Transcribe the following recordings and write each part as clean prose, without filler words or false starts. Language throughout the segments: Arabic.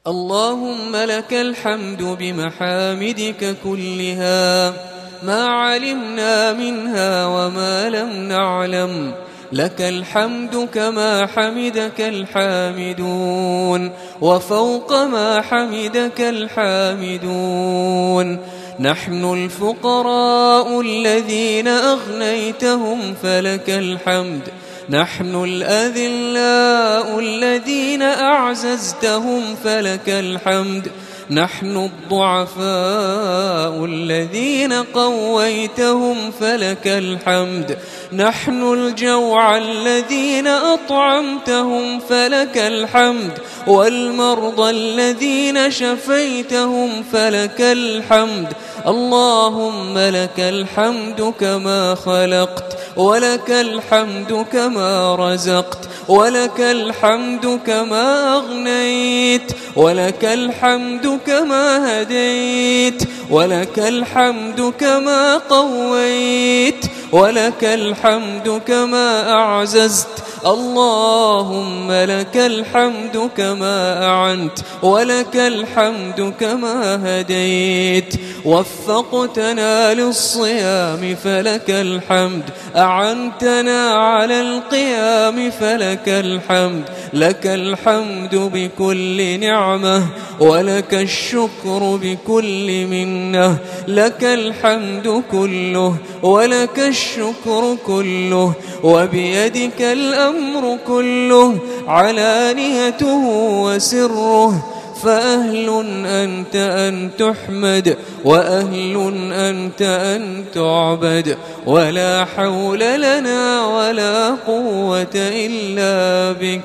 اللهم لك الحمد بمحامدك كلها ما علمنا منها وما لم نعلم. لك الحمد كما حمدك الحامدون وفوق ما حمدك الحامدون. نحن الفقراء الذين أغنيتهم فلك الحمد. نحن الأذلاء الذين أعززتهم فلك الحمد. نحن الضعفاء الذين قويتهم فلك الحمد. نحن الجوع الذين أطعمتهم فلك الحمد. والمرضى الذين شفيتهم فلك الحمد. اللهم لك الحمد كما خلقت، ولك الحمد كما رزقت، ولك الحمد كما أغنيت، ولك الحمد كما هديت، ولك الحمد كما قويت، ولك الحمد كما أعززت. اللهم لك الحمد كما أعنت، ولك الحمد كما هديت. وفقتنا للصيام فلك الحمد. أعنتنا على القيام فلك الحمد. لك الحمد بكل نعمة، ولك الشكر بكل منة. لك الحمد كله، ولك الشكر كله، وبيدك الأمر كله، علانيته وسره. فأهل أنت أن تحمد، وأهل أنت أن تعبد، ولا حول لنا ولا قوة إلا بك.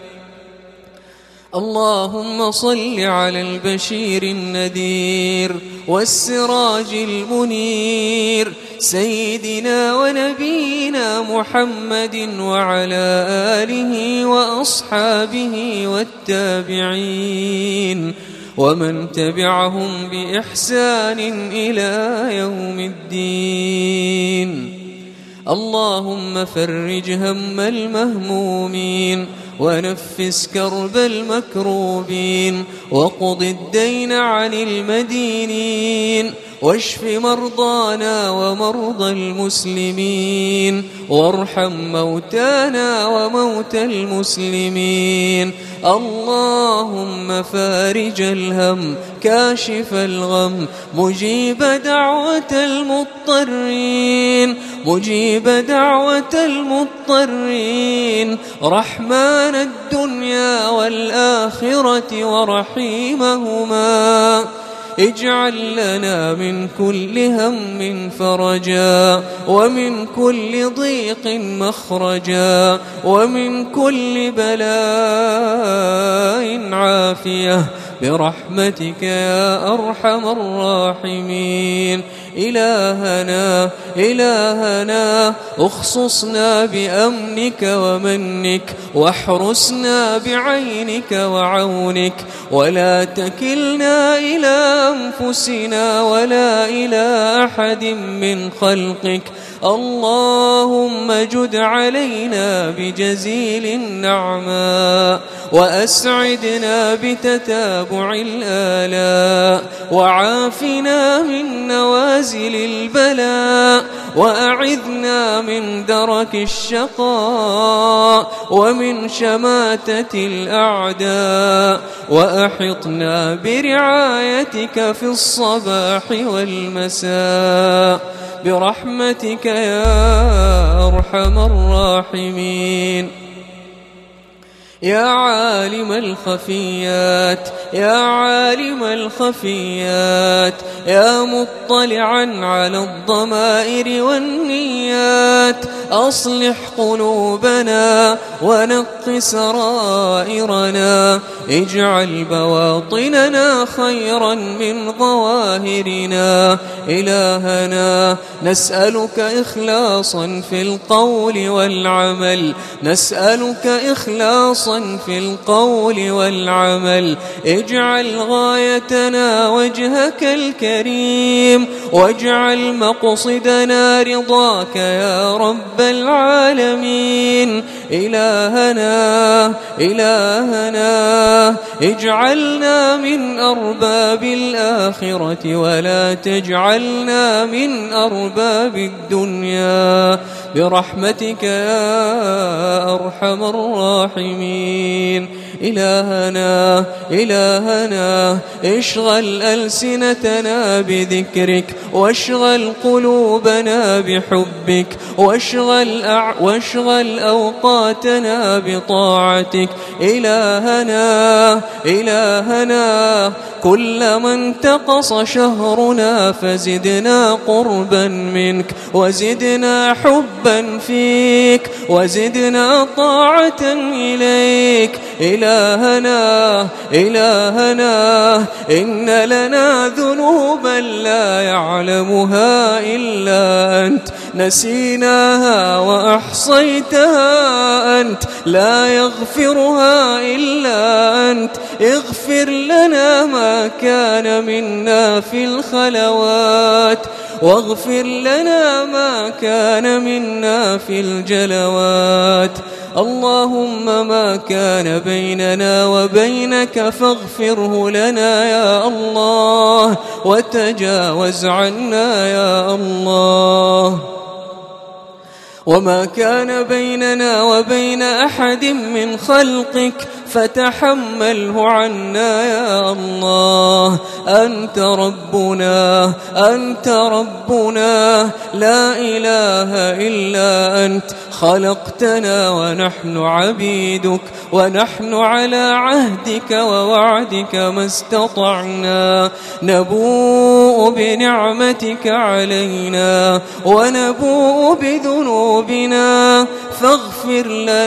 اللهم صل على البشير النذير والسراج المنير سيدنا ونبينا محمد وعلى آله وأصحابه والتابعين ومن تبعهم بإحسان إلى يوم الدين. اللهم فرج هم المهمومين، ونفس كرب المكروبين، وقض الدين عن المدينين، واشف مرضانا ومرضى المسلمين، وارحم موتانا وموتى المسلمين. اللهم فارج الهم، كاشف الغم، مجيب دعوة المضطرين، مجيب دعوة المضطرين، رحمن الدنيا والآخرة ورحيمهما. اجعل لنا من كل هم فرجا، ومن كل ضيق مخرجا، ومن كل بلاء عافية برحمتك يا أرحم الراحمين. إلهنا إلهنا اخصصنا بأمنك ومنك، واحرسنا بعينك وعونك، ولا تكلنا إلى أنفسنا ولا إلى أحد من خلقك. اللهم جد علينا بجزيل النعماء، وأسعدنا بتتابع الآلاء، وعافنا من نوازل البلاء، وأعذنا من درك الشقاء ومن شماتة الأعداء، وأحطنا برعايتك في الصباح والمساء برحمتك يا أرحم الراحمين. يا عالم الخفيات، يا عالم الخفيات، يا مطلعا على الضمائر والنيات، أصلح قلوبنا ونق سرائرنا، اجعل بواطننا خيرا من ظواهرنا. إلهنا نسألك إخلاصا في القول والعمل، نسألك إخلاصا إخلاصا في القول والعمل. اجعل غايتنا وجهك الكريم، واجعل مقصدنا رضاك يا رب العالمين. إلهنا اجعلنا من أرباب الآخرة ولا تجعلنا من أرباب الدنيا برحمتك يا أرحم الراحمين. إلهنا اشغل ألسنتنا بذكرك، واشغل قلوبنا بحبك، واشغل أوقاتنا بطاعتك. إلهنا كلما انتقص شهرنا فزدنا قربا منك، وزدنا حبا فيك، وزدنا طاعة إليك. إلهنا إن لنا ذنوبا لا يعلمها إلا أنت، نسيناها وأحصيتها أنت، لا يغفرها إلا أنت. اغفر لنا ما كان منا في الخلوات، واغفر لنا ما كان منا في الجلوات. اللهم ما كان بيننا وبينك فاغفره لنا يا الله، وتجاوز عنا يا الله. وما كان بيننا وبين أحد من خلقك فتحمله عنا يا الله. أنت ربنا لا إله إلا أنت. خلقتنا ونحن عبيدك، ونحن على عهدك ووعدك ما استطعنا. نبوء بنعمتك علينا ونبوء بذنوبنا، فاغفر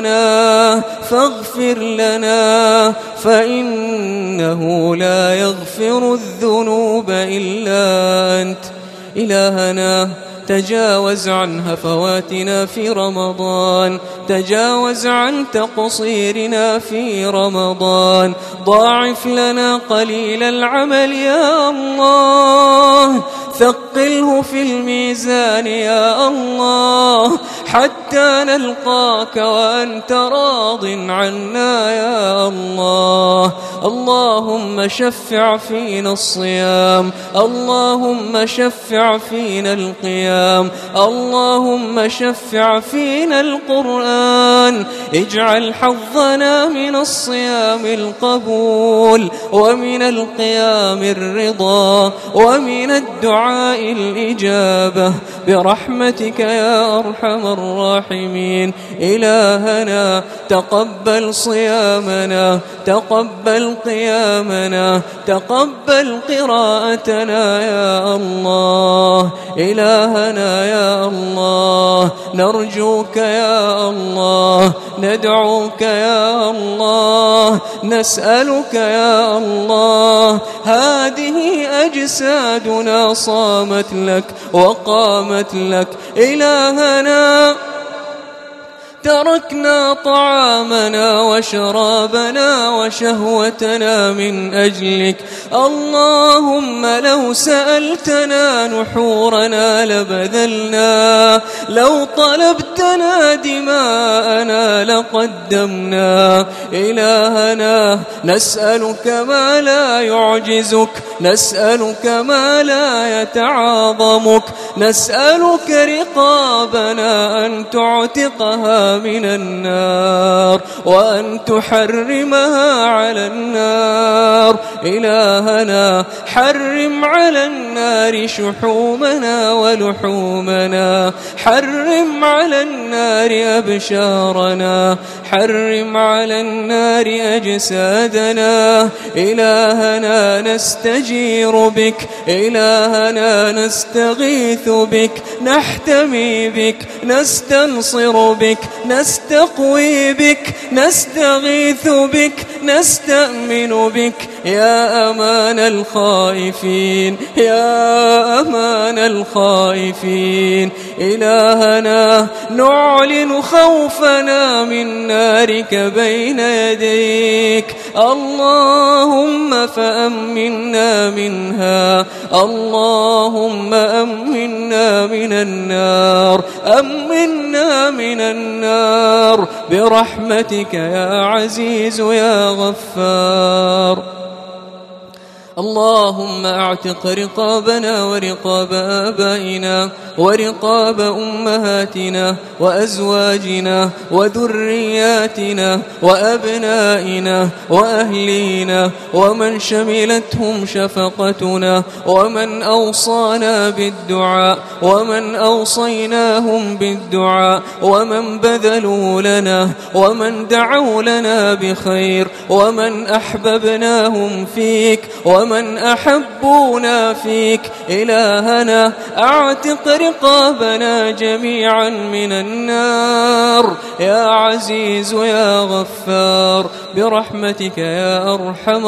لنا فإنه لا يغفر الذنوب إلا أنت. إلهنا تجاوز عن هفواتنا في رمضان، تجاوز عن تقصيرنا في رمضان. ضاعف لنا قليل العمل يا الله، ثقله في الميزان يا الله، حتى نلقاك وأنت راض عنا يا الله. اللهم شفع فينا الصيام، اللهم شفع فينا القيام، اللهم شفع فينا القرآن. اجعل حظنا من الصيام القبول، ومن القيام الرضا، ومن الدعاء الإجابة برحمتك يا أرحم الراحمين. إلهنا تقبل صيامنا، تقبل قيامنا، تقبل قراءتنا يا الله. إلهنا يا الله نرجوك يا الله، ندعوك يا الله، نسألك يا الله. هذه أجسادنا صامت لك وقامت لك. إلهنا تركنا طعامنا وشرابنا وشهوتنا من أجلك. اللهم لو سألتنا نحورنا لبذلنا، لو طلبتنا دماءنا لقدمنا. إلهنا نسألك ما لا يعجزك، نسألك ما لا يتعاظمك، نسألك رقابنا أن تعتقها من النار، وأن تحرمها على النار. إلهنا حرم على النار شحومنا ولحومنا، حرم على النار أبشارنا، حرم على النار أجسادنا. إلهنا نستجير بك، إلهنا نستغيث بك، نحتمي بك، نستنصر بك، نستقوي بك، نستغيث بك، نستأمن بك يا أمان الخائفين، يا أمان الخائفين. إلهنا نعلن خوفنا من نارك بين يديك، اللهم فأمنا منها، اللهم أمنا من النار، أمنا من النار برحمتك يا عزيز يا غفار. اللهم اعتق رقابنا ورقاب آبائنا ورقاب أمهاتنا وأزواجنا وذرياتنا وأبنائنا وأهلينا ومن شملتهم شفقتنا ومن أوصانا بالدعاء ومن أوصيناهم بالدعاء ومن بذلوا لنا ومن دعوا لنا بخير ومن أحببناهم فيك ومن أحبونا فيك. إلهنا اعتق رقابنا جميعا من النار يا عزيز يا غفار برحمتك يا أرحم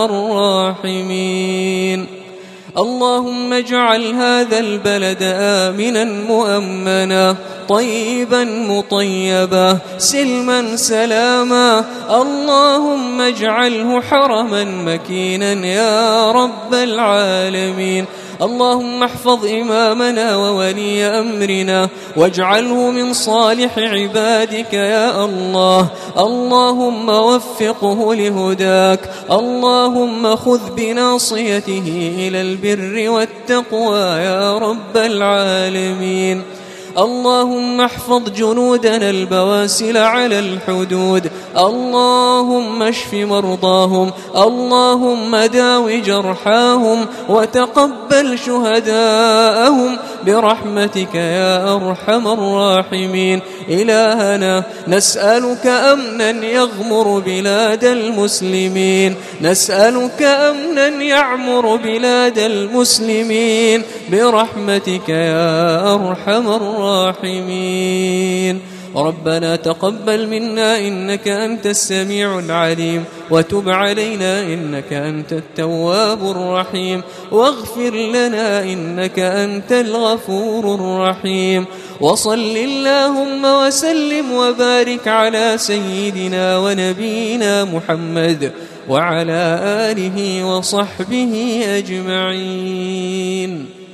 الراحمين. اللهم اجعل هذا البلد آمنا مؤمنا طيبا مطيبا سلما سلاما، اللهم اجعله حرما مكينا يا رب العالمين. اللهم احفظ إمامنا وولي أمرنا واجعله من صالح عبادك يا الله، اللهم وفقه لهداك، اللهم خذ بناصيته إلى البر والتقوى يا رب العالمين. اللهم احفظ جنودنا البواسل على الحدود، اللهم اشف مرضاهم، اللهم داو جرحاهم وتقبل شهداءهم برحمتك يا أرحم الراحمين. إلهنا نسألك أمنا يغمر بلاد المسلمين، نسألك أمنا يعمر بلاد المسلمين برحمتك يا أرحم الراحمين. ربنا تقبل منا إنك أنت السميع العليم وتب علينا إنك أنت التواب الرحيم واغفر لنا إنك أنت الغفور الرحيم. وصل اللهم وسلم وبارك على سيدنا ونبينا محمد وعلى آله وصحبه أجمعين.